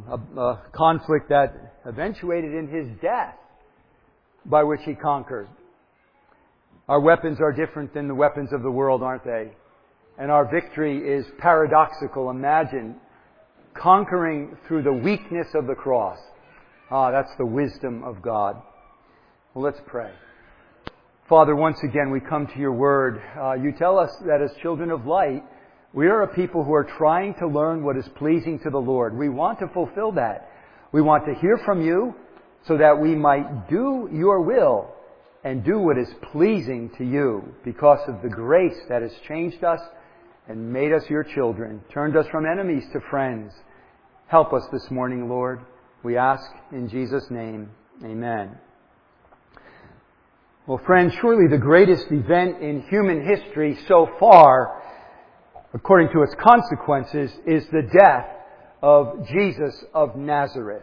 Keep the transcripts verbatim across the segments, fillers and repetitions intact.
a, a conflict that eventuated in His death, by which He conquered. Our weapons are different than the weapons of the world, aren't they? And our victory is paradoxical. Imagine conquering through the weakness of the cross. Ah, that's the wisdom of God. Well, let's pray. Father, once again, we come to Your Word. Uh, you tell us that as children of light, we are a people who are trying to learn what is pleasing to the Lord. We want to fulfill that. We want to hear from You so that we might do Your will and do what is pleasing to You because of the grace that has changed us and made us Your children, turned us from enemies to friends. Help us this morning, Lord. We ask in Jesus' name. Amen. Well, friends, surely the greatest event in human history so far, according to its consequences, is the death of Jesus of Nazareth.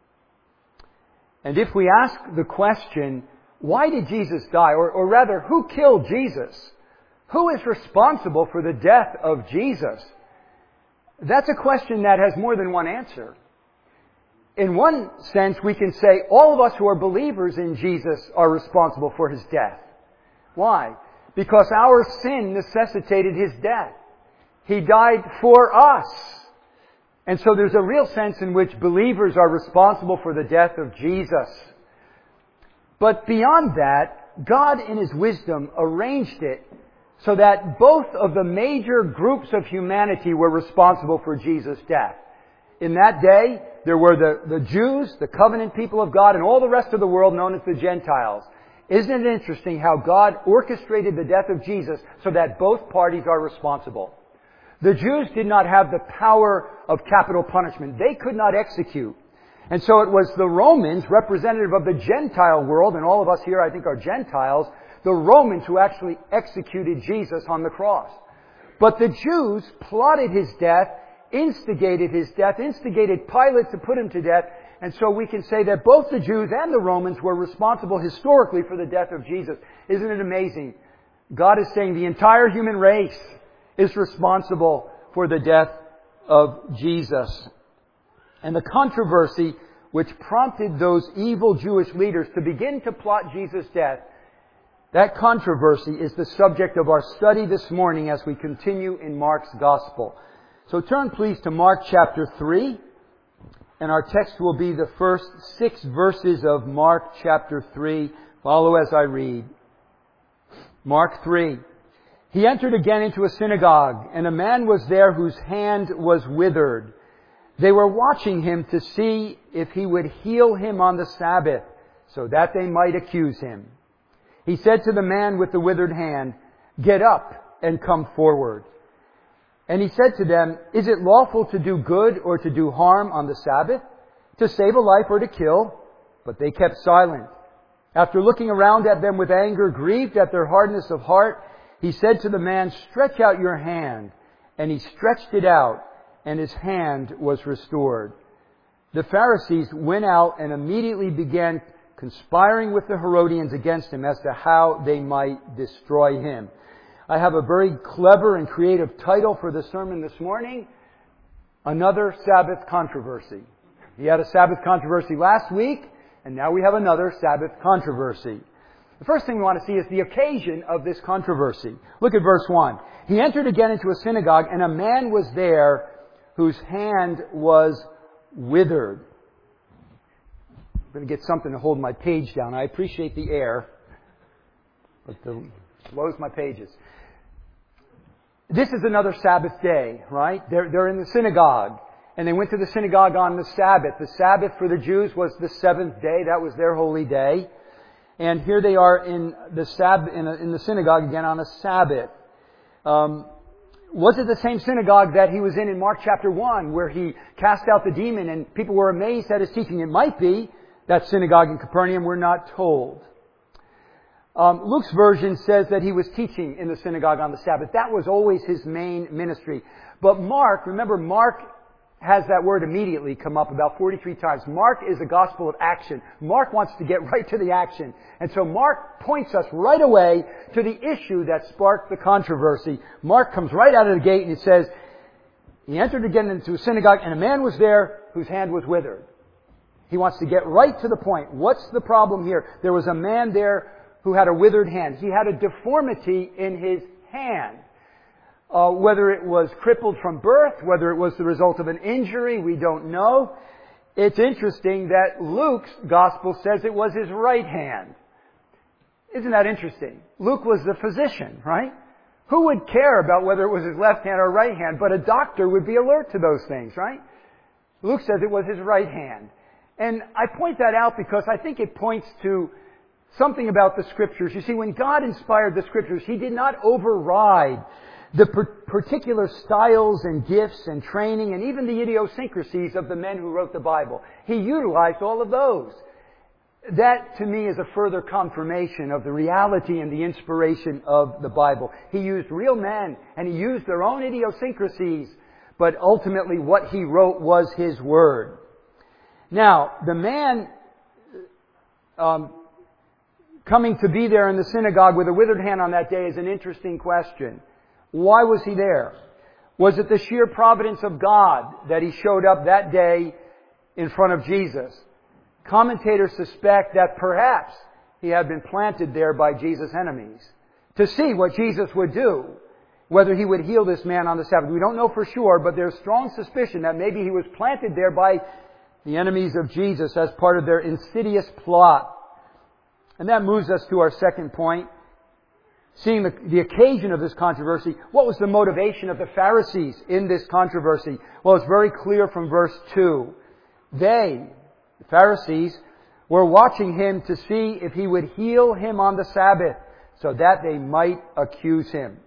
And if we ask the question, why did Jesus die? Or, or rather, who killed Jesus? Who is responsible for the death of Jesus? That's a question that has more than one answer. In one sense, we can say all of us who are believers in Jesus are responsible for His death. Why? Because our sin necessitated His death. He died for us. And so there's a real sense in which believers are responsible for the death of Jesus. But beyond that, God in His wisdom arranged it so that both of the major groups of humanity were responsible for Jesus' death. In that day, there were the, the Jews, the covenant people of God, and all the rest of the world known as the Gentiles. Isn't it interesting how God orchestrated the death of Jesus so that both parties are responsible? The Jews did not have the power of capital punishment. They could not execute. And so it was the Romans, representative of the Gentile world, and all of us here I think are Gentiles, the Romans who actually executed Jesus on the cross. But the Jews plotted His death, instigated His death, instigated Pilate to put Him to death. And so we can say that both the Jews and the Romans were responsible historically for the death of Jesus. Isn't it amazing? God is saying the entire human race is responsible for the death of Jesus. And the controversy which prompted those evil Jewish leaders to begin to plot Jesus' death, that controversy is the subject of our study this morning as we continue in Mark's Gospel. So turn please to Mark chapter three, and our text will be the first six verses of Mark chapter three. Follow as I read. Mark three. He entered again into a synagogue, and a man was there whose hand was withered. They were watching him to see if he would heal him on the Sabbath, so that they might accuse him. He said to the man with the withered hand, "Get up and come forward." And he said to them, "Is it lawful to do good or to do harm on the Sabbath? To save a life or to kill?" But they kept silent. After looking around at them with anger, grieved at their hardness of heart, He said to the man, "Stretch out your hand." And he stretched it out, and his hand was restored. The Pharisees went out and immediately began conspiring with the Herodians against him as to how they might destroy him. I have a very clever and creative title for the sermon this morning. Another Sabbath controversy. We had a Sabbath controversy last week, and now we have another Sabbath controversy. The first thing we want to see is the occasion of this controversy. Look at verse one. He entered again into a synagogue, and a man was there whose hand was withered. I'm going to get something to hold my page down. I appreciate the air, but it slows my pages. This is another Sabbath day, right? They're, they're in the synagogue, and they went to the synagogue on the Sabbath. The Sabbath for the Jews was the seventh day. That was their holy day. And here they are in the Sab- in, a, in the synagogue again on a Sabbath. Um, was it the same synagogue that he was in in Mark chapter one, where he cast out the demon and people were amazed at his teaching? It might be that synagogue in Capernaum. We're not told. Um, Luke's version says that he was teaching in the synagogue on the Sabbath. That was always his main ministry. But Mark, remember, Mark has that word immediately come up about forty-three times. Mark is a gospel of action. Mark wants to get right to the action. And so Mark points us right away to the issue that sparked the controversy. Mark comes right out of the gate and it says, He entered again into a synagogue, and a man was there whose hand was withered. He wants to get right to the point. What's the problem here? There was a man there who had a withered hand. He had a deformity in his hand. Uh, whether it was crippled from birth, whether it was the result of an injury, we don't know. It's interesting that Luke's gospel says it was his right hand. Isn't that interesting? Luke was the physician, right? Who would care about whether it was his left hand or right hand? But a doctor would be alert to those things, right? Luke says it was his right hand. And I point that out because I think it points to something about the Scriptures. You see, when God inspired the Scriptures, He did not override the particular styles and gifts and training and even the idiosyncrasies of the men who wrote the Bible. He utilized all of those. That, to me, is a further confirmation of the reality and the inspiration of the Bible. He used real men, and He used their own idiosyncrasies, but ultimately what He wrote was His Word. Now, the man um, coming to be there in the synagogue with a withered hand on that day is an interesting question. Why was he there? Was it the sheer providence of God that he showed up that day in front of Jesus? Commentators suspect that perhaps he had been planted there by Jesus' enemies to see what Jesus would do, whether he would heal this man on the Sabbath. We don't know for sure, but there's strong suspicion that maybe he was planted there by the enemies of Jesus as part of their insidious plot. And that moves us to our second point. Seeing the, the occasion of this controversy, what was the motivation of the Pharisees in this controversy? Well, it's very clear from verse two. They, the Pharisees, were watching him to see if he would heal him on the Sabbath so that they might accuse him.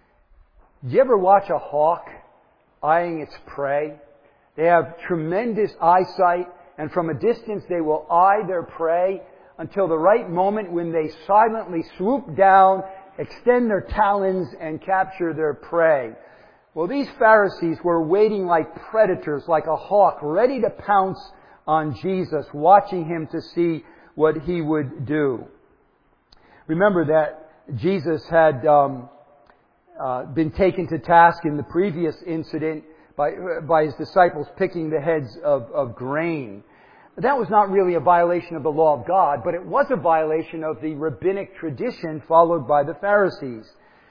Do you ever watch a hawk eyeing its prey? They have tremendous eyesight, and from a distance they will eye their prey until the right moment when they silently swoop down, extend their talons, and capture their prey. Well, these Pharisees were waiting like predators, like a hawk, ready to pounce on Jesus, watching him to see what he would do. Remember that Jesus had um, uh, been taken to task in the previous incident by, by his disciples picking the heads of, of grain. That was not really a violation of the law of God, but it was a violation of the rabbinic tradition followed by the Pharisees.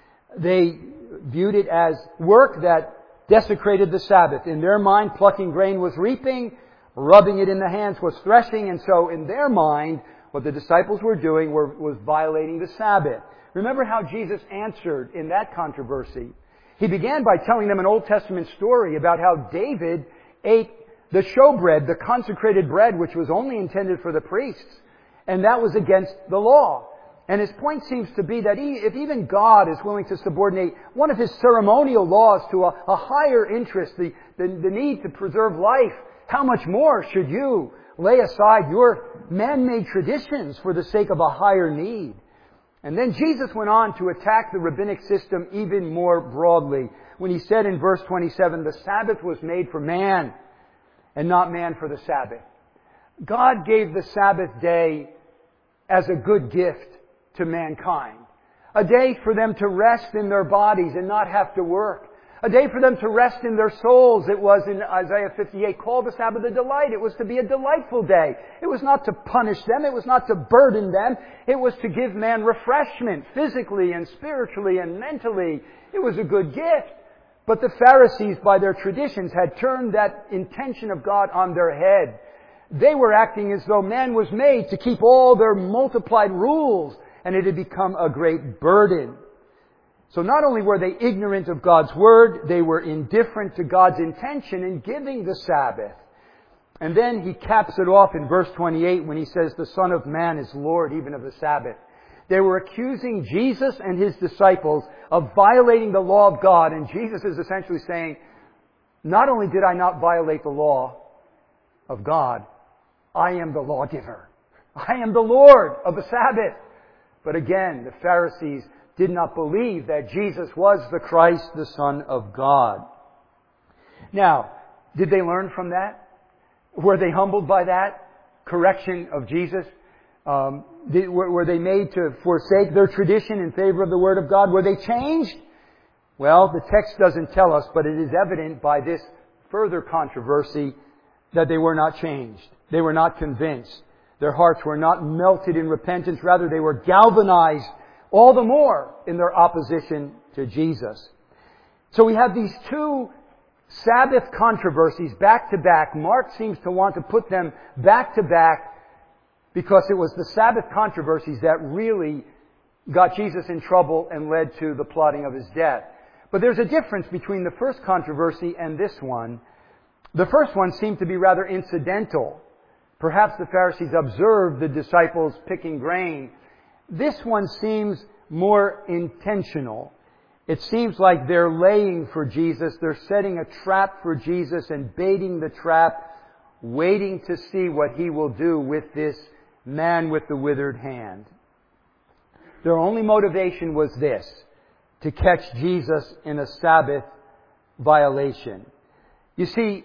They viewed it as work that desecrated the Sabbath. In their mind, plucking grain was reaping, rubbing it in the hands was threshing, and so in their mind, what the disciples were doing were, was violating the Sabbath. Remember how Jesus answered in that controversy. He began by telling them an Old Testament story about how David ate the showbread, the consecrated bread, which was only intended for the priests. And that was against the law. And his point seems to be that he, if even God is willing to subordinate one of his ceremonial laws to a, a higher interest, the, the, the need to preserve life, how much more should you lay aside your man-made traditions for the sake of a higher need? And then Jesus went on to attack the rabbinic system even more broadly when he said in verse twenty-seven, the Sabbath was made for man, and not man for the Sabbath. God gave the Sabbath day as a good gift to mankind. A day for them to rest in their bodies and not have to work. A day for them to rest in their souls. It was in Isaiah fifty-eight called the Sabbath a delight. It was to be a delightful day. It was not to punish them. It was not to burden them. It was to give man refreshment physically and spiritually and mentally. It was a good gift. But the Pharisees, by their traditions, had turned that intention of God on their head. They were acting as though man was made to keep all their multiplied rules, and it had become a great burden. So not only were they ignorant of God's Word, they were indifferent to God's intention in giving the Sabbath. And then he caps it off in verse twenty-eight when he says, the Son of Man is Lord even of the Sabbath. They were accusing Jesus and his disciples of violating the law of God. And Jesus is essentially saying, not only did I not violate the law of God, I am the lawgiver. I am the Lord of the Sabbath. But again, the Pharisees did not believe that Jesus was the Christ, the Son of God. Now, did they learn from that? Were they humbled by that correction of Jesus? Um, did, were, were they made to forsake their tradition in favor of the Word of God? Were they changed? Well, the text doesn't tell us, but it is evident by this further controversy that they were not changed. They were not convinced. Their hearts were not melted in repentance. Rather, they were galvanized all the more in their opposition to Jesus. So we have these two Sabbath controversies back to back. Mark seems to want to put them back to back because it was the Sabbath controversies that really got Jesus in trouble and led to the plotting of his death. But there's a difference between the first controversy and this one. The first one seemed to be rather incidental. Perhaps the Pharisees observed the disciples picking grain. This one seems more intentional. It seems like they're laying for Jesus. They're setting a trap for Jesus and baiting the trap, waiting to see what he will do with this man with the withered hand. Their only motivation was this: to catch Jesus in a Sabbath violation. You see,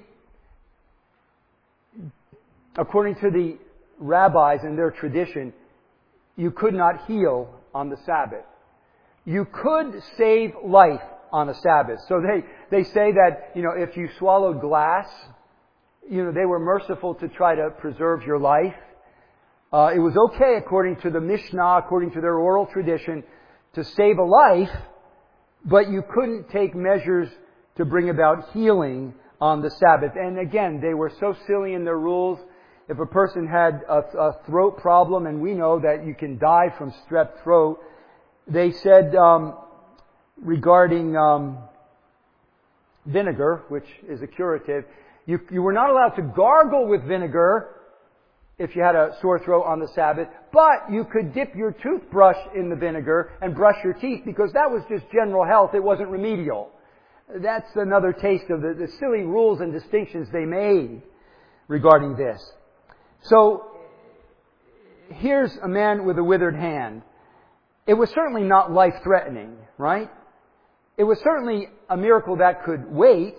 according to the rabbis and their tradition, you could not heal on the Sabbath. You could save life on a Sabbath. So they, they say that, you know, if you swallowed glass, you know, they were merciful to try to preserve your life. Uh, it was okay, according to the Mishnah, according to their oral tradition, to save a life, but you couldn't take measures to bring about healing on the Sabbath. And again, they were so silly in their rules. If a person had a, a throat problem, and we know that you can die from strep throat, they said um, regarding um, vinegar, which is a curative, you, you were not allowed to gargle with vinegar if you had a sore throat on the Sabbath, but you could dip your toothbrush in the vinegar and brush your teeth, because that was just general health. It wasn't remedial. That's another taste of the, the silly rules and distinctions they made regarding this. So, here's a man with a withered hand. It was certainly not life-threatening, right? It was certainly a miracle that could wait.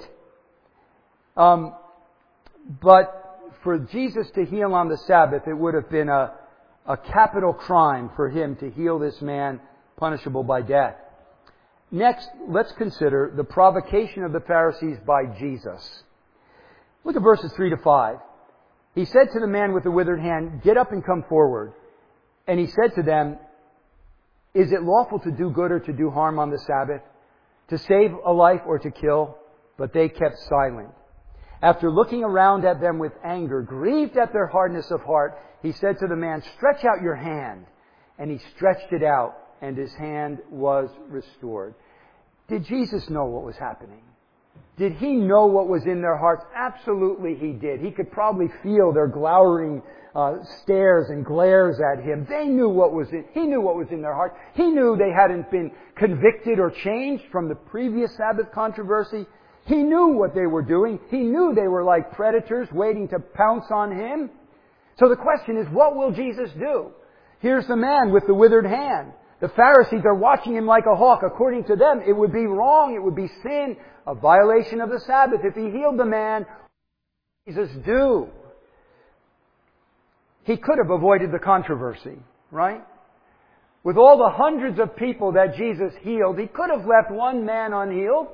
Um, but for Jesus to heal on the Sabbath, it would have been a, a capital crime for him to heal this man, punishable by death. Next, let's consider the provocation of the Pharisees by Jesus. Look at verses three to five. He said to the man with the withered hand, "Get up and come forward." And he said to them, "Is it lawful to do good or to do harm on the Sabbath? To save a life or to kill?" But they kept silent. After looking around at them with anger, grieved at their hardness of heart, he said to the man, "Stretch out your hand." And he stretched it out, and his hand was restored. Did Jesus know what was happening? Did he know what was in their hearts? Absolutely he did. He could probably feel their glowering uh, stares and glares at him. They knew what was in, he knew what was in their hearts. He knew they hadn't been convicted or changed from the previous Sabbath controversy. He knew what they were doing. He knew they were like predators waiting to pounce on him. So the question is, what will Jesus do? Here's the man with the withered hand. The Pharisees are watching him like a hawk. According to them, it would be wrong, it would be sin, a violation of the Sabbath. If he healed the man, what did Jesus do? He could have avoided the controversy, right? With all the hundreds of people that Jesus healed, he could have left one man unhealed.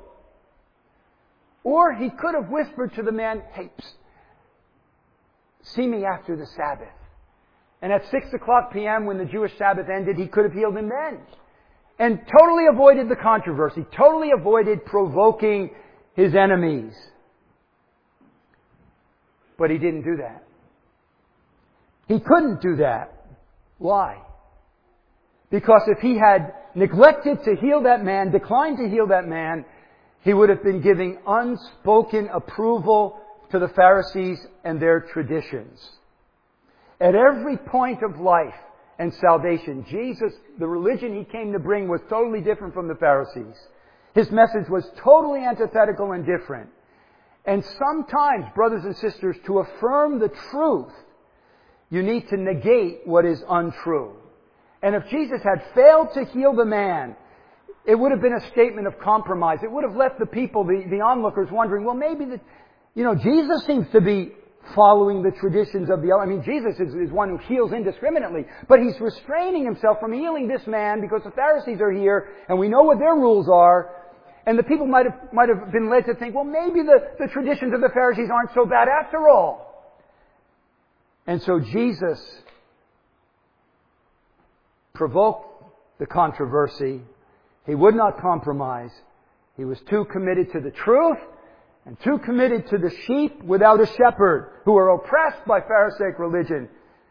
Or he could have whispered to the man, "Hey, psst, see me after the Sabbath." And at six o'clock p.m. when the Jewish Sabbath ended, he could have healed him then. And totally avoided the controversy, totally avoided provoking his enemies. But he didn't do that. He couldn't do that. Why? Because if he had neglected to heal that man, declined to heal that man, he would have been giving unspoken approval to the Pharisees and their traditions. At every point of life and salvation, Jesus, the religion he came to bring, was totally different from the Pharisees. His message was totally antithetical and different. And sometimes, brothers and sisters, to affirm the truth, you need to negate what is untrue. And if Jesus had failed to heal the man, it would have been a statement of compromise. It would have left the people, the, the onlookers, wondering, well, maybe the, you know, Jesus seems to be following the traditions of the... I mean, Jesus is, is one who heals indiscriminately, but he's restraining himself from healing this man because the Pharisees are here, and we know what their rules are. And the people might have, might have been led to think, well, maybe the, the traditions of the Pharisees aren't so bad after all. And so Jesus provoked the controversy. He would not compromise. He was too committed to the truth and too committed to the sheep without a shepherd who are oppressed by Pharisaic religion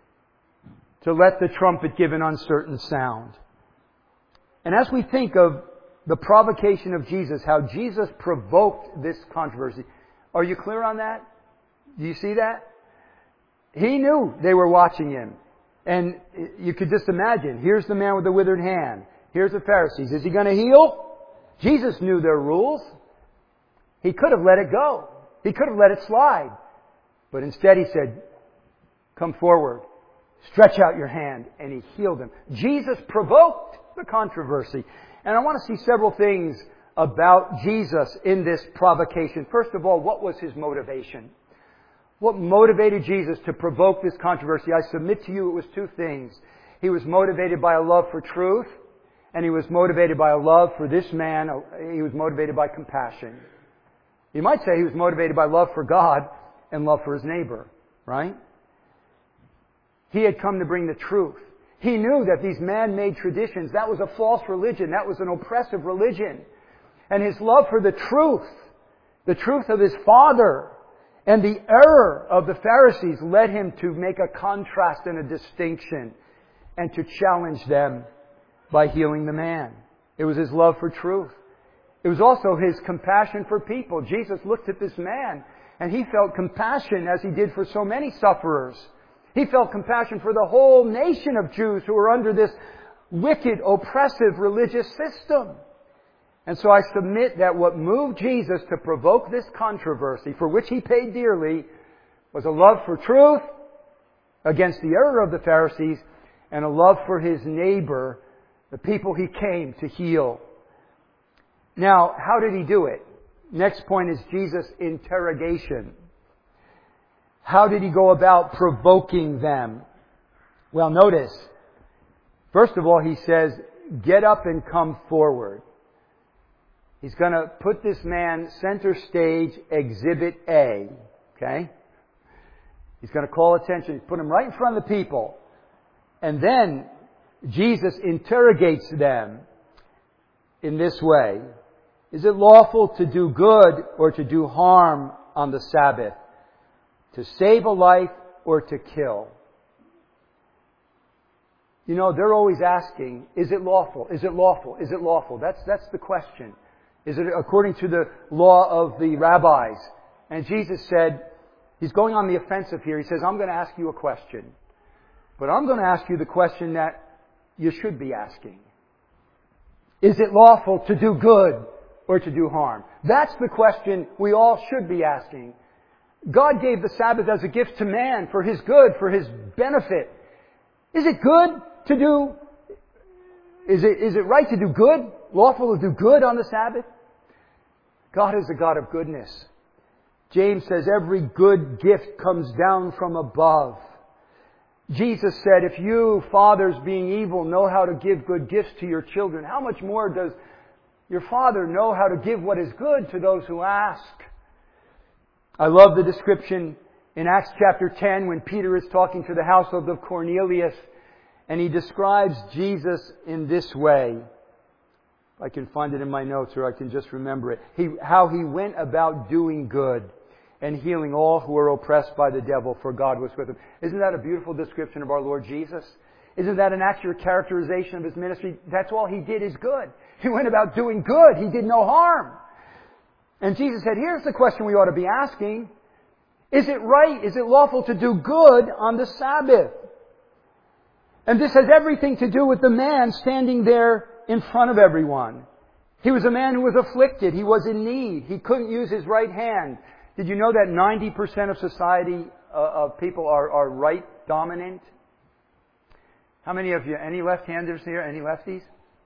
to let the trumpet give an uncertain sound. And as we think of the provocation of Jesus, how Jesus provoked this controversy, are you clear on that? Do you see that? He knew they were watching him. And you could just imagine, here's the man with the withered hand. Here's the Pharisees. Is he going to heal? Jesus knew their rules. He could have let it go. He could have let it slide. But instead he said, come forward. Stretch out your hand. And he healed them. Jesus provoked the controversy. And I want to see several things about Jesus in this provocation. First of all, what was his motivation? What motivated Jesus to provoke this controversy? I submit to you it was two things. He was motivated by a love for truth, and he was motivated by a love for this man. He was motivated by compassion. You might say he was motivated by love for God and love for his neighbor, right? He had come to bring the truth. He knew that these man-made traditions, that was a false religion. That was an oppressive religion. And his love for the truth, the truth of his Father, and the error of the Pharisees led him to make a contrast and a distinction and to challenge them by healing the man. It was his love for truth. It was also his compassion for people. Jesus looked at this man and he felt compassion as he did for so many sufferers. He felt compassion for the whole nation of Jews who were under this wicked, oppressive religious system. And so I submit that what moved Jesus to provoke this controversy, for which he paid dearly, was a love for truth against the error of the Pharisees and a love for his neighbor, the people he came to heal. Now, how did he do it? Next point is Jesus' interrogation. How did he go about provoking them? Well, notice, first of all, he says, get up and come forward. He's going to put this man center stage, exhibit A. Okay? He's going to call attention, put him right in front of the people. And then Jesus interrogates them in this way. Is it lawful to do good or to do harm on the Sabbath? To save a life or to kill? You know, they're always asking, is it lawful? Is it lawful? Is it lawful? That's, that's the question. Is it according to the law of the rabbis? And Jesus said, he's going on the offensive here. He says, I'm going to ask you a question. But I'm going to ask you the question that you should be asking. Is it lawful to do good or to do harm? That's the question we all should be asking. God gave the Sabbath as a gift to man for his good, for his benefit. Is it good to do, is it, is it right to do good? Lawful to do good on the Sabbath? God is a God of goodness. James says every good gift comes down from above. Jesus said, if you, fathers being evil, know how to give good gifts to your children, how much more does your Father know how to give what is good to those who ask? I love the description in Acts chapter ten when Peter is talking to the household of Cornelius and he describes Jesus in this way. I can find it in my notes or I can just remember it. He, how he went about doing good and healing all who were oppressed by the devil, for God was with him. Isn't that a beautiful description of our Lord Jesus? Isn't that an accurate characterization of his ministry? That's all he did is good. He went about doing good. He did no harm. And Jesus said, here's the question we ought to be asking. Is it right, is it lawful to do good on the Sabbath? And this has everything to do with the man standing there in front of everyone. He was a man who was afflicted. He was in need. He couldn't use his right hand. Did you know that ninety percent of society, uh, of people are, are right dominant? How many of you, any left-handers here? Any lefties?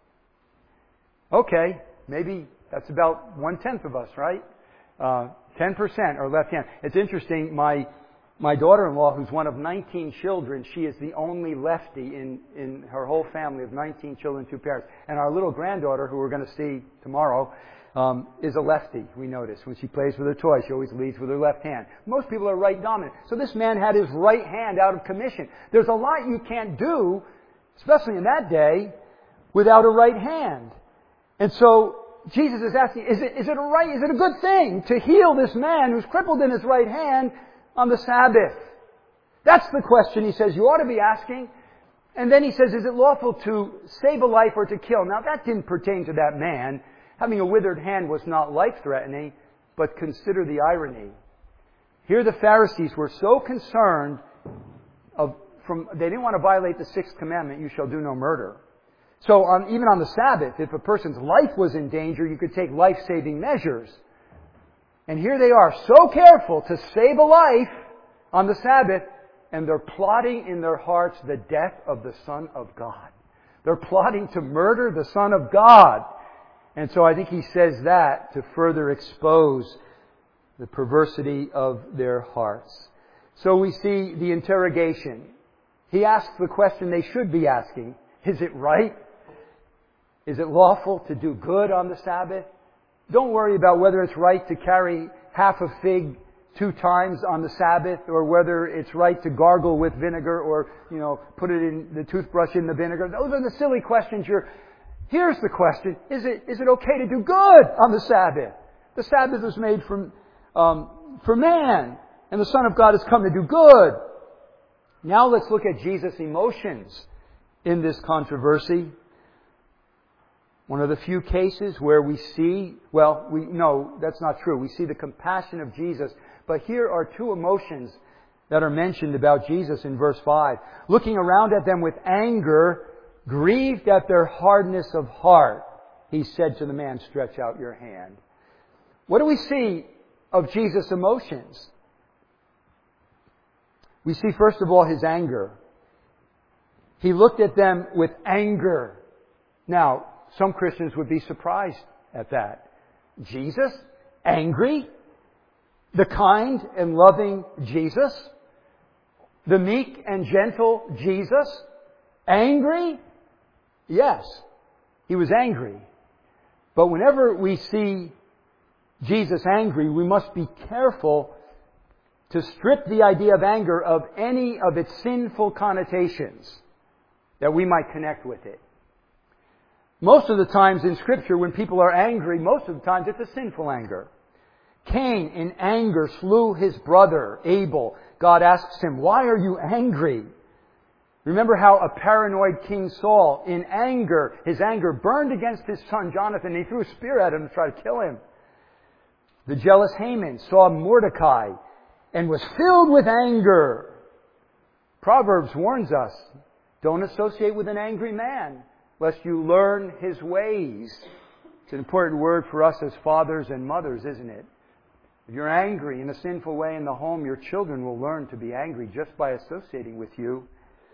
Okay, maybe that's about one-tenth of us, right? Uh, ten percent are left-handed. It's interesting, my my daughter-in-law, who's one of nineteen children, she is the only lefty in, in her whole family of nineteen children, two parents. And our little granddaughter, who we're going to see tomorrow, um, is a lefty, we notice. When she plays with her toy, she always leads with her left hand. Most people are right dominant. So this man had his right hand out of commission. There's a lot you can't do, especially in that day, without a right hand. And so Jesus is asking, is it, is it a right, is it a good thing to heal this man who's crippled in his right hand on the Sabbath? That's the question he says you ought to be asking. And then he says, is it lawful to save a life or to kill? Now that didn't pertain to that man. Having a withered hand was not life-threatening, but consider the irony. Here the Pharisees were so concerned of, from, they didn't want to violate the sixth commandment, you shall do no murder. So on, even on the Sabbath, if a person's life was in danger, you could take life-saving measures. And here they are, so careful to save a life on the Sabbath, and they're plotting in their hearts the death of the Son of God. They're plotting to murder the Son of God. And so I think he says that to further expose the perversity of their hearts. So we see the interrogation. He asks the question they should be asking. Is it right? Is it lawful to do good on the Sabbath? Don't worry about whether it's right to carry half a fig two times on the Sabbath, or whether it's right to gargle with vinegar, or, you know, put it in the toothbrush in the vinegar. Those are the silly questions. You're, here's the question. Is it, is it okay to do good on the Sabbath? The Sabbath was made from, um, for man, and the Son of God has come to do good. Now let's look at Jesus' emotions in this controversy. One of the few cases where we see, well, we no, that's not true. We see the compassion of Jesus. But here are two emotions that are mentioned about Jesus in verse five. Looking around at them with anger, grieved at their hardness of heart, he said to the man, stretch out your hand. What do we see of Jesus' emotions? We see, first of all, his anger. He looked at them with anger. Now, some Christians would be surprised at that. Jesus? Angry? The kind and loving Jesus? The meek and gentle Jesus? Angry? Yes, he was angry. But whenever we see Jesus angry, we must be careful to strip the idea of anger of any of its sinful connotations that we might connect with it. Most of the times in Scripture, when people are angry, most of the times it's a sinful anger. Cain, in anger, slew his brother, Abel. God asks him, why are you angry? Remember how a paranoid King Saul, in anger, his anger burned against his son Jonathan, and he threw a spear at him to try to kill him. The jealous Haman saw Mordecai and was filled with anger. Proverbs warns us, don't associate with an angry man, lest you learn his ways. It's an important word for us as fathers and mothers, isn't it? If you're angry in a sinful way in the home, your children will learn to be angry just by associating with you.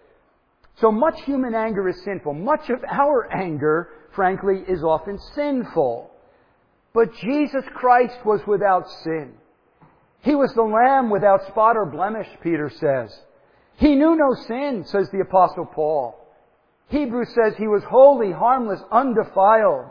So much human anger is sinful. Much of our anger, frankly, is often sinful. But Jesus Christ was without sin. He was the Lamb without spot or blemish, Peter says. He knew no sin, says the Apostle Paul. Hebrews says he was holy, harmless, undefiled.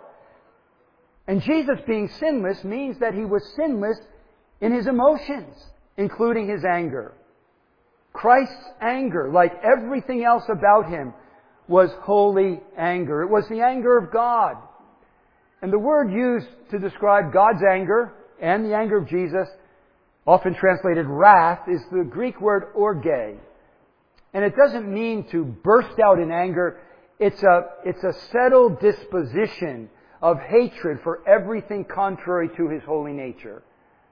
And Jesus being sinless means that he was sinless in his emotions, including his anger. Christ's anger, like everything else about him, was holy anger. It was the anger of God. And the word used to describe God's anger and the anger of Jesus, often translated wrath, is the Greek word orge. And it doesn't mean to burst out in anger. It's a, it's a settled disposition of hatred for everything contrary to His holy nature.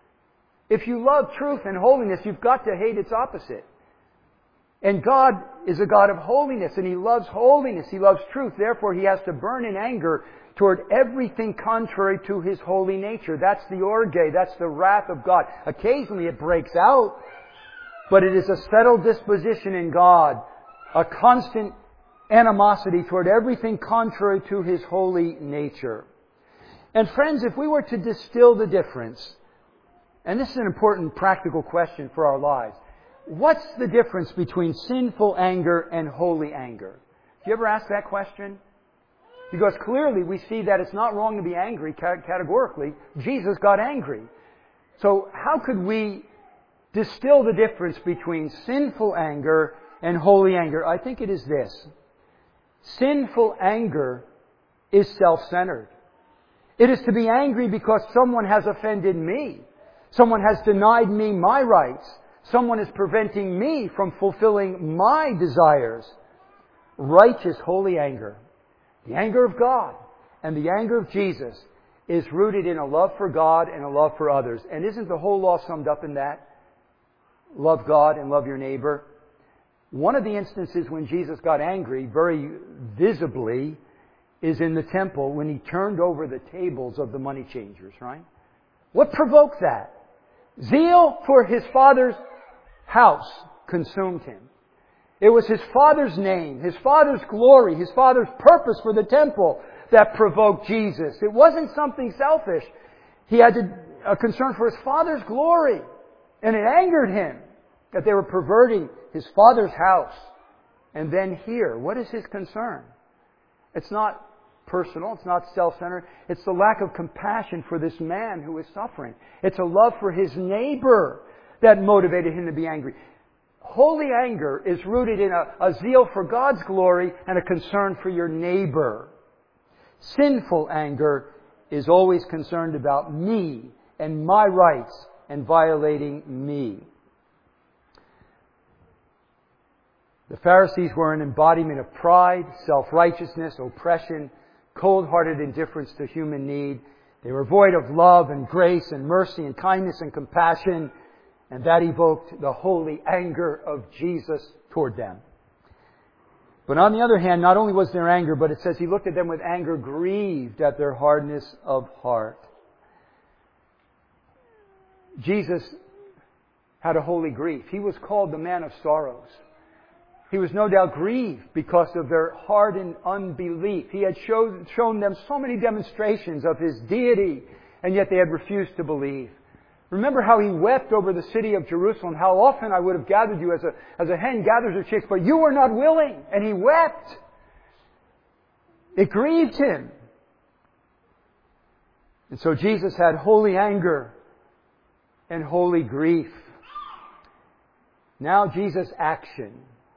If you love truth and holiness, you've got to hate its opposite. And God is a God of holiness, and He loves holiness. He loves truth. Therefore, He has to burn in anger toward everything contrary to His holy nature. That's the orge. That's the wrath of God. Occasionally it breaks out, but it is a settled disposition in God, a constant animosity toward everything contrary to His holy nature. And friends, if we were to distill the difference, and this is an important practical question for our lives, what's the difference between sinful anger and holy anger? Do you ever ask that question? Because clearly we see that it's not wrong to be angry categorically. Jesus got angry. So how could we distill the difference between sinful anger and holy anger? I think it is this. Sinful anger is self-centered. It is to be angry because someone has offended me. Someone has denied me my rights. Someone is preventing me from fulfilling my desires. Righteous, holy anger, the anger of God and the anger of Jesus, is rooted in a love for God and a love for others. And isn't the whole law summed up in that? Love God and love your neighbor. One of the instances when Jesus got angry, very visibly, is in the temple when he turned over the tables of the money changers, right? What provoked that? Zeal for his Father's house consumed him. It was his Father's name, his Father's glory, his Father's purpose for the temple that provoked Jesus. It wasn't something selfish. He had to, a concern for his Father's glory. And it angered him that they were perverting his Father's house. And then here, what is his concern? It's not personal. It's not self-centered. It's the lack of compassion for this man who is suffering. It's a love for his neighbor that motivated him to be angry. Holy anger is rooted in a, a zeal for God's glory and a concern for your neighbor. Sinful anger is always concerned about me and my rights and violating me. The Pharisees were an embodiment of pride, self-righteousness, oppression, cold-hearted indifference to human need. They were void of love and grace and mercy and kindness and compassion, and that evoked the holy anger of Jesus toward them. But on the other hand, not only was there anger, but it says he looked at them with anger, grieved at their hardness of heart. Jesus had a holy grief. He was called the man of sorrows. He was no doubt grieved because of their hardened unbelief. He had showed, shown them so many demonstrations of his deity, and yet they had refused to believe. Remember how he wept over the city of Jerusalem. How often I would have gathered you as a, as a hen gathers her chicks, but you were not willing. And he wept. It grieved him. And so Jesus had holy anger and holy grief. Now Jesus' action.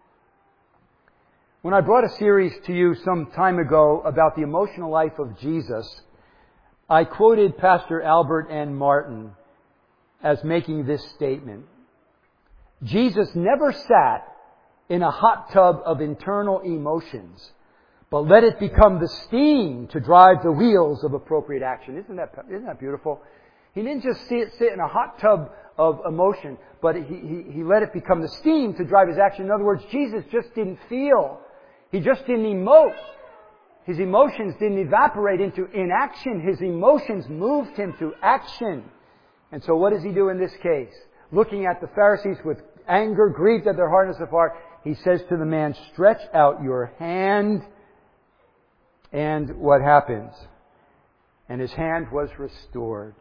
When I brought a series to you some time ago about the emotional life of Jesus, I quoted Pastor Albert N. Martin as making this statement. Jesus never sat in a hot tub of internal emotions, but let it become the steam to drive the wheels of appropriate action. Isn't that, isn't that beautiful? He didn't just sit, sit in a hot tub of emotion, but he, he, he let it become the steam to drive his action. In other words, Jesus just didn't feel. He just didn't emote. His emotions didn't evaporate into inaction. His emotions moved him to action. And so what does he do in this case? Looking at the Pharisees with anger, grieved at their hardness of heart, he says to the man, stretch out your hand. And what happens? And his hand was restored.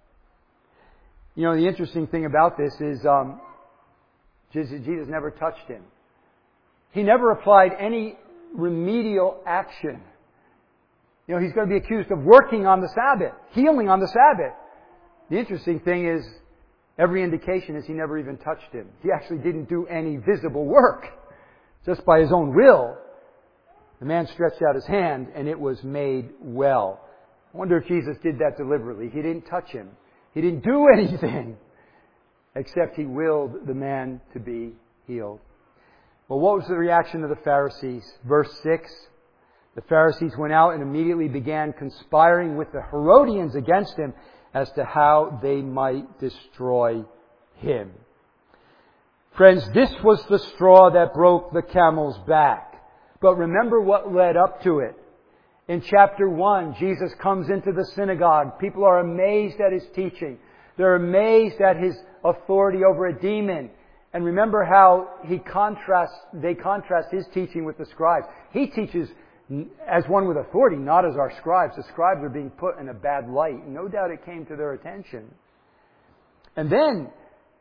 You know, the interesting thing about this is um, Jesus, Jesus never touched him. He never applied any remedial action. You know, he's going to be accused of working on the Sabbath, healing on the Sabbath. The interesting thing is, every indication is he never even touched him. He actually didn't do any visible work. Just by his own will, the man stretched out his hand and it was made well. I wonder if Jesus did that deliberately. He didn't touch him. He didn't do anything, except he willed the man to be healed. Well, what was the reaction of the Pharisees? Verse six. The Pharisees went out and immediately began conspiring with the Herodians against him as to how they might destroy him. Friends, this was the straw that broke the camel's back. But remember what led up to it. In chapter one, Jesus comes into the synagogue. People are amazed at his teaching. They're amazed at his authority over a demon. And remember how he contrasts, they contrast his teaching with the scribes. He teaches as one with authority, not as our scribes. The scribes are being put in a bad light. No doubt it came to their attention. And then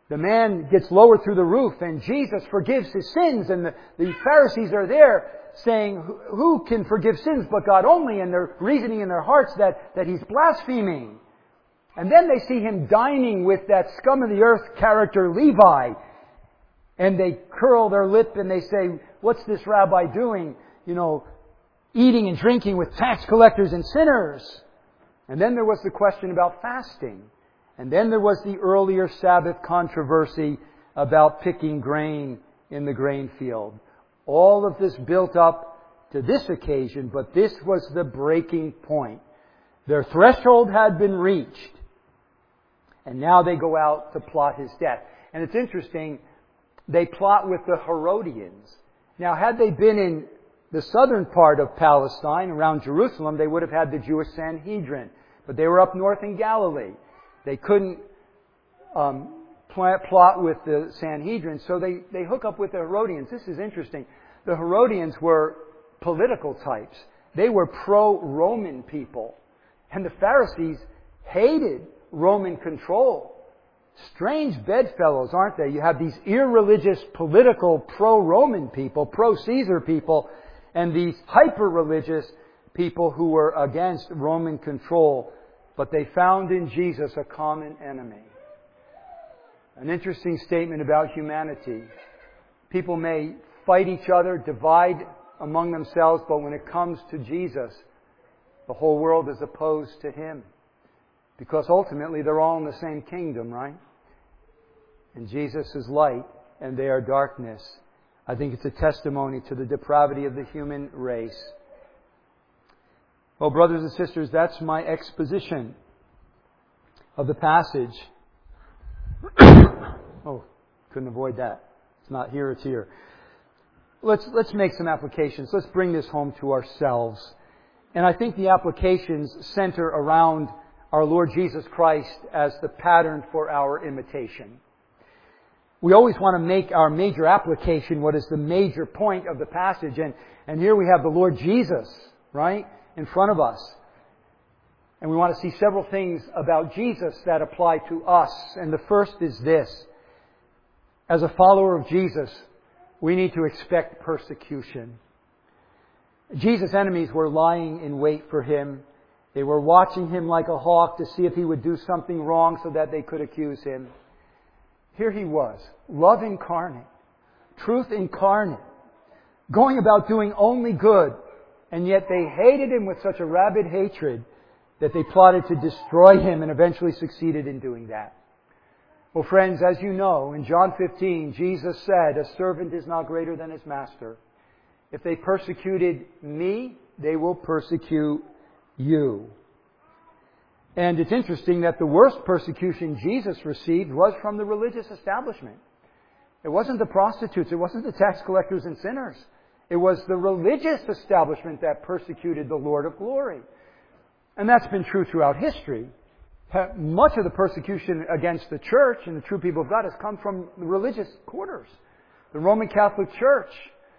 the man gets lowered through the roof and Jesus forgives his sins, and the, the Pharisees are there saying, who can forgive sins but God only? And they're reasoning in their hearts that, that he's blaspheming. And then they see him dining with that scum of the earth character Levi. And they curl their lip and they say, what's this rabbi doing? You know, eating and drinking with tax collectors and sinners. And then there was the question about fasting. And then there was the earlier Sabbath controversy about picking grain in the grain field. All of this built up to this occasion, but this was the breaking point. Their threshold had been reached. And now they go out to plot his death. And it's interesting, they plot with the Herodians. Now, had they been in the southern part of Palestine, around Jerusalem, they would have had the Jewish Sanhedrin. But they were up north in Galilee. They couldn't um, plot with the Sanhedrin, so they, they hook up with the Herodians. This is interesting. The Herodians were political types. They were pro-Roman people. And the Pharisees hated Roman control. Strange bedfellows, aren't they? You have these irreligious, political, pro-Roman people, pro-Caesar people, and these hyper-religious people who were against Roman control. But they found in Jesus a common enemy. An interesting statement about humanity. People may fight each other, divide among themselves, but when it comes to Jesus, the whole world is opposed to Him. Because ultimately they're all in the same kingdom, right? And Jesus is light and they are darkness. I think it's a testimony to the depravity of the human race. Well, brothers and sisters, that's my exposition of the passage. Oh, couldn't avoid that. It's not here, it's here. Let's, let's make some applications. Let's bring this home to ourselves. And I think the applications center around our Lord Jesus Christ as the pattern for our imitation. We always want to make our major application what is the major point of the passage. And, and here we have the Lord Jesus, right, in front of us. And we want to see several things about Jesus that apply to us. And the first is this. As a follower of Jesus, we need to expect persecution. Jesus' enemies were lying in wait for Him. They were watching Him like a hawk to see if He would do something wrong so that they could accuse Him. Here He was, love incarnate, truth incarnate, going about doing only good, and yet they hated Him with such a rabid hatred that they plotted to destroy Him and eventually succeeded in doing that. Well, friends, as you know, in John fifteen, Jesus said, "A servant is not greater than his master. If they persecuted me, they will persecute you." And it's interesting that the worst persecution Jesus received was from the religious establishment. It wasn't the prostitutes, it wasn't the tax collectors and sinners. It was the religious establishment that persecuted the Lord of glory. And that's been true throughout history. Much of the persecution against the church and the true people of God has come from the religious quarters. The Roman Catholic Church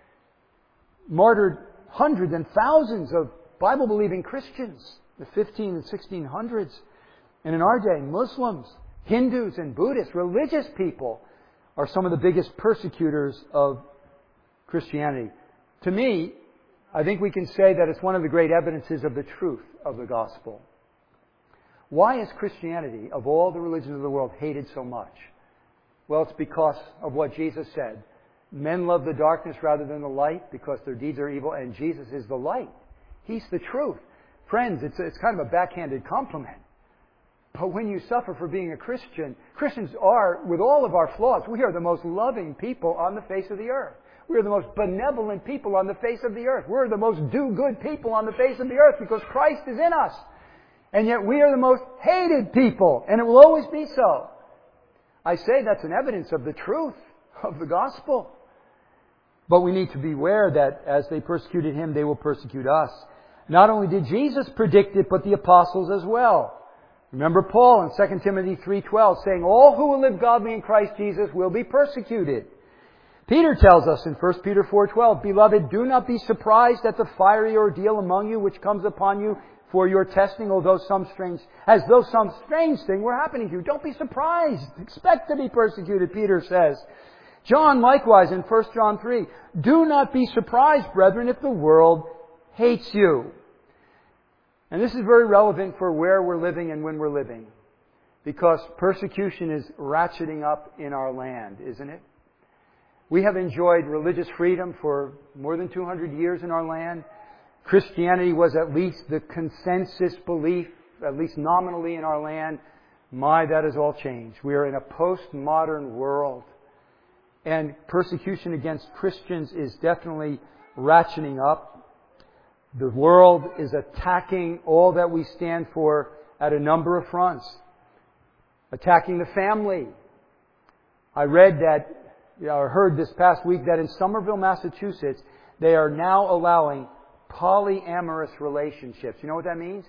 martyred hundreds and thousands of Bible-believing Christians in the fifteen and sixteen hundreds. And in our day, Muslims, Hindus and Buddhists, religious people, are some of the biggest persecutors of Christianity. To me, I think we can say that it's one of the great evidences of the truth of the gospel. Why is Christianity, of all the religions of the world, hated so much? Well, it's because of what Jesus said. Men love the darkness rather than the light because their deeds are evil, and Jesus is the light. He's the truth. Friends, it's, it's kind of a backhanded compliment. But when you suffer for being a Christian, Christians are, with all of our flaws, we are the most loving people on the face of the earth. We are the most benevolent people on the face of the earth. We're the most do-good people on the face of the earth because Christ is in us. And yet we are the most hated people, and it will always be so. I say that's an evidence of the truth of the gospel. But we need to beware that as they persecuted Him, they will persecute us. Not only did Jesus predict it, but the apostles as well. Remember Paul in Second Timothy three twelve saying, "All who will live godly in Christ Jesus will be persecuted." Peter tells us in First Peter four twelve, "Beloved, do not be surprised at the fiery ordeal among you which comes upon you for your testing, although some strange, as though some strange thing were happening to you. Don't be surprised. Expect to be persecuted, Peter says. John, likewise, in First John three, do not be surprised, brethren, if the world hates you. And this is very relevant for where we're living and when we're living. Because persecution is ratcheting up in our land, isn't it? We have enjoyed religious freedom for more than two hundred years in our land. Christianity was at least the consensus belief, at least nominally in our land. My, that has all changed. We are in a postmodern world. And persecution against Christians is definitely ratcheting up. The world is attacking all that we stand for at a number of fronts. Attacking the family. I read that, or heard this past week that in Somerville, Massachusetts, they are now allowing polyamorous relationships. You know what that means?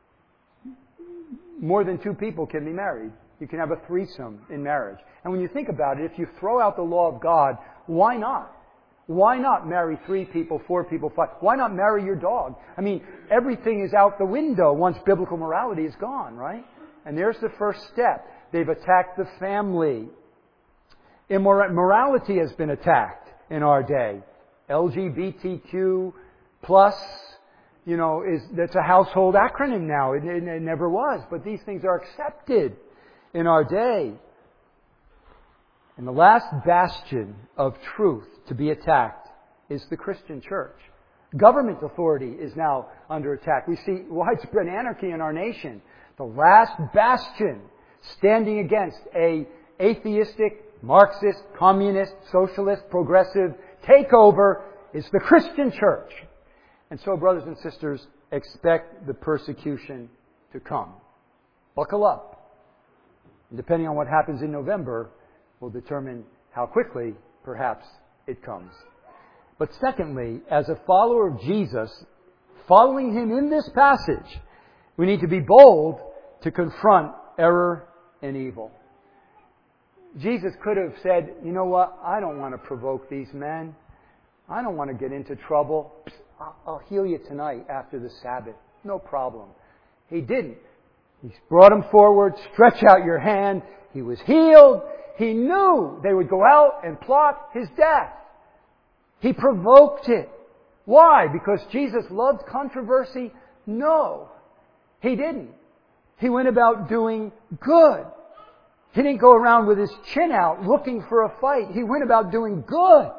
More than two people can be married. You can have a threesome in marriage. And when you think about it, if you throw out the law of God, why not? Why not marry three people, four people, five? Why not marry your dog? I mean, everything is out the window once biblical morality is gone, right? And there's the first step. They've attacked the family. Immorality has been attacked in our day. L G B T Q plus, you know, is that's a household acronym now. It, it, it never was. But these things are accepted in our day. And the last bastion of truth to be attacked is the Christian church. Government authority is now under attack. We see widespread anarchy in our nation. The last bastion standing against a atheistic, Marxist, communist, socialist, progressive takeover is the Christian church. And so, brothers and sisters, expect the persecution to come. Buckle up. And depending on what happens in November, will determine how quickly, perhaps, it comes. But secondly, as a follower of Jesus, following Him in this passage, we need to be bold to confront error and evil. Jesus could have said, you know what, I don't want to provoke these men. I don't want to get into trouble. I'll heal you tonight after the Sabbath. No problem. He didn't. He brought him forward, stretch out your hand. He was healed. He knew they would go out and plot His death. He provoked it. Why? Because Jesus loved controversy? No. He didn't. He went about doing good. He didn't go around with his chin out looking for a fight. He went about doing good.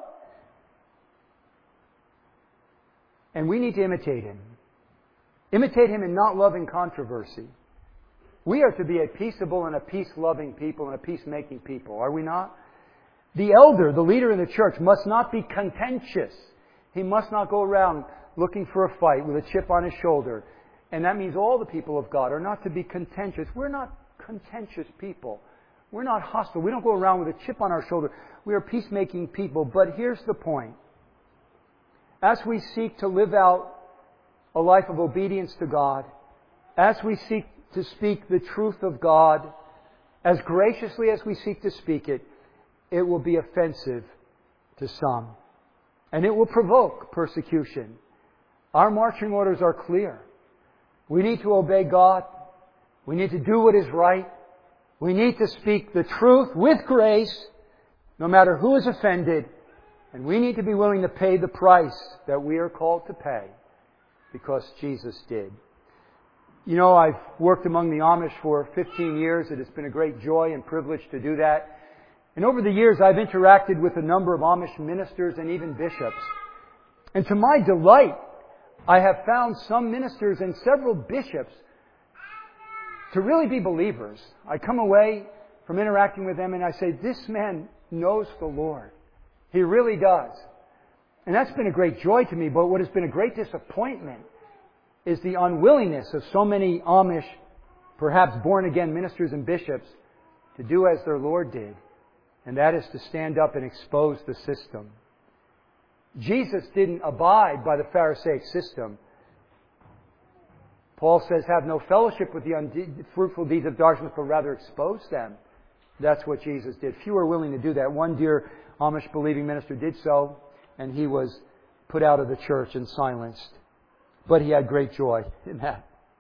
And we need to imitate Him. Imitate Him in not loving controversy. We are to be a peaceable and a peace-loving people and a peacemaking people, are we not? The elder, the leader in the church, must not be contentious. He must not go around looking for a fight with a chip on his shoulder. And that means all the people of God are not to be contentious. We're not contentious people. We're not hostile. We don't go around with a chip on our shoulder. We are peacemaking people. But here's the point. As we seek to live out a life of obedience to God, as we seek to speak the truth of God, as graciously as we seek to speak it, it will be offensive to some. And it will provoke persecution. Our marching orders are clear. We need to obey God. We need to do what is right. We need to speak the truth with grace, no matter who is offended. And we need to be willing to pay the price that we are called to pay, because Jesus did. You know, I've worked among the Amish for fifteen years. It has been a great joy and privilege to do that. And over the years, I've interacted with a number of Amish ministers and even bishops. And to my delight, I have found some ministers and several bishops to really be believers. I come away from interacting with them and I say, this man knows the Lord. He really does. And that's been a great joy to me. But what has been a great disappointment is the unwillingness of so many Amish, perhaps born-again ministers and bishops, to do as their Lord did. And that is to stand up and expose the system. Jesus didn't abide by the Pharisaic system. Paul says, have no fellowship with the unfruitful deeds of darkness, but rather expose them. That's what Jesus did. Few are willing to do that. One dear Amish believing minister did so, and he was put out of the church and silenced. But he had great joy in that.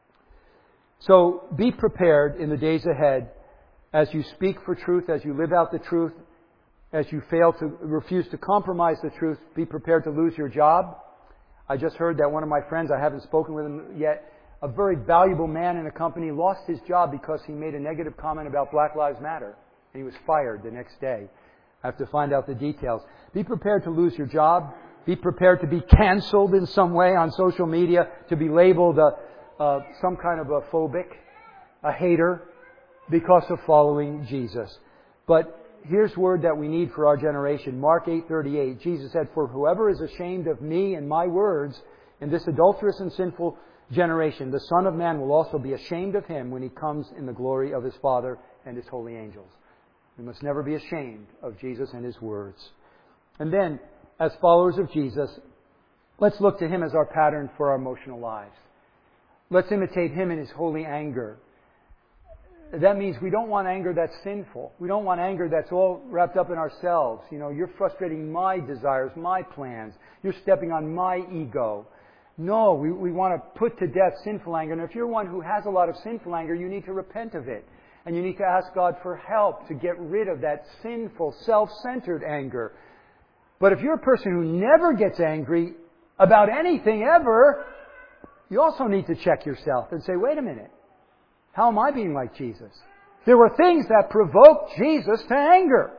So be prepared in the days ahead as you speak for truth, as you live out the truth, as you fail to refuse to compromise the truth. Be prepared to lose your job. I just heard that one of my friends, I haven't spoken with him yet, a very valuable man in a company lost his job because he made a negative comment about Black Lives Matter. And he was fired the next day. I have to find out the details. Be prepared to lose your job. Be prepared to be canceled in some way on social media, to be labeled a, uh, some kind of a phobic, a hater, because of following Jesus. But here's word that we need for our generation. Mark eight thirty-eight. Jesus said, "For whoever is ashamed of me and my words in this adulterous and sinful generation, the Son of Man will also be ashamed of him when he comes in the glory of his Father and his holy angels." We must never be ashamed of Jesus and His words. And then, as followers of Jesus, let's look to Him as our pattern for our emotional lives. Let's imitate Him in His holy anger. That means we don't want anger that's sinful. We don't want anger that's all wrapped up in ourselves. You know, you're frustrating my desires, my plans. You're stepping on my ego. No, we, we want to put to death sinful anger. And if you're one who has a lot of sinful anger, you need to repent of it. And you need to ask God for help to get rid of that sinful, self-centered anger. But if you're a person who never gets angry about anything ever, you also need to check yourself and say, wait a minute, how am I being like Jesus? There were things that provoked Jesus to anger.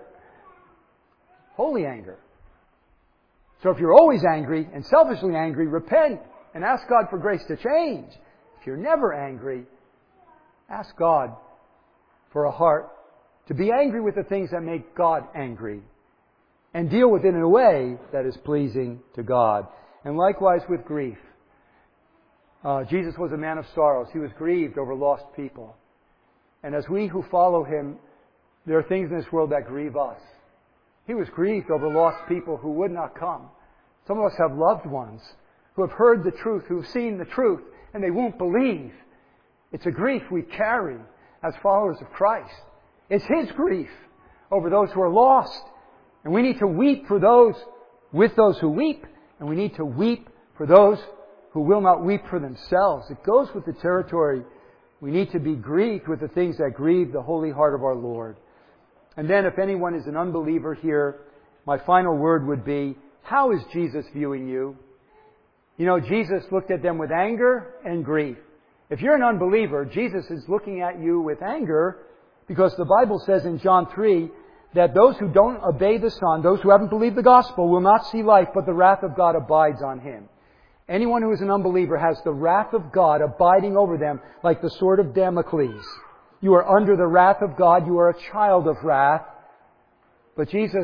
Holy anger. So if you're always angry and selfishly angry, repent and ask God for grace to change. If you're never angry, ask God for a heart to be angry with the things that make God angry and deal with it in a way that is pleasing to God. And likewise with grief. Uh, Jesus was a man of sorrows. He was grieved over lost people. And as we who follow Him, there are things in this world that grieve us. He was grieved over lost people who would not come. Some of us have loved ones who have heard the truth, who have seen the truth, and they won't believe. It's a grief we carry as followers of Christ. It's His grief over those who are lost. And we need to weep for those with those who weep. And we need to weep for those who will not weep for themselves. It goes with the territory. We need to be grieved with the things that grieve the holy heart of our Lord. And then if anyone is an unbeliever here, my final word would be, how is Jesus viewing you? You know, Jesus looked at them with anger and grief. If you're an unbeliever, Jesus is looking at you with anger because the Bible says in John three that those who don't obey the Son, those who haven't believed the gospel, will not see life, but the wrath of God abides on him. Anyone who is an unbeliever has the wrath of God abiding over them like the sword of Damocles. You are under the wrath of God. You are a child of wrath. But Jesus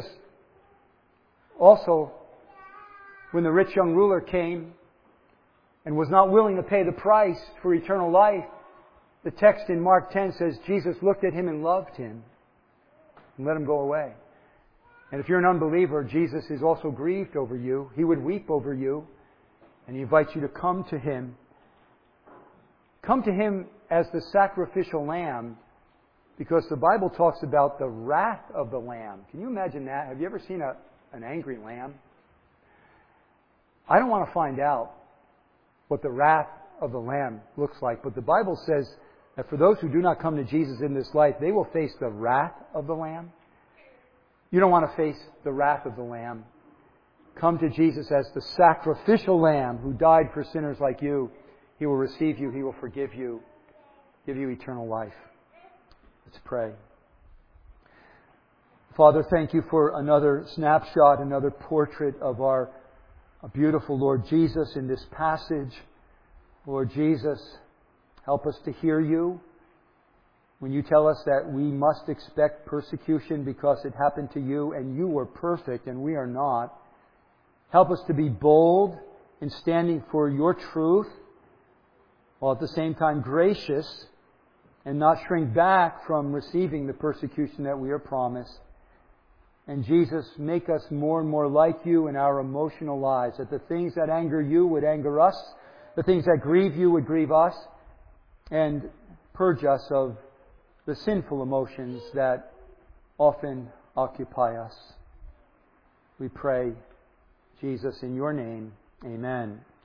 also, when the rich young ruler came and was not willing to pay the price for eternal life, the text in Mark ten says Jesus looked at him and loved him and let him go away. And if you're an unbeliever, Jesus is also grieved over you. He would weep over you. And He invites you to come to Him. Come to Him as the sacrificial lamb, because the Bible talks about the wrath of the lamb. Can you imagine that? Have you ever seen a, an angry lamb? I don't want to find out what the wrath of the lamb looks like, but the Bible says that for those who do not come to Jesus in this life, they will face the wrath of the lamb. You don't want to face the wrath of the lamb. Come to Jesus as the sacrificial lamb who died for sinners like you. He will receive you. He will forgive you. Give you eternal life. Let's pray. Father, thank You for another snapshot, another portrait of our beautiful Lord Jesus in this passage. Lord Jesus, help us to hear You when You tell us that we must expect persecution because it happened to You and You were perfect and we are not. Help us to be bold in standing for Your truth, while at the same time gracious and not shrink back from receiving the persecution that we are promised. And Jesus, make us more and more like You in our emotional lives, that the things that anger You would anger us, the things that grieve You would grieve us, and purge us of the sinful emotions that often occupy us. We pray, Jesus, in Your name, amen.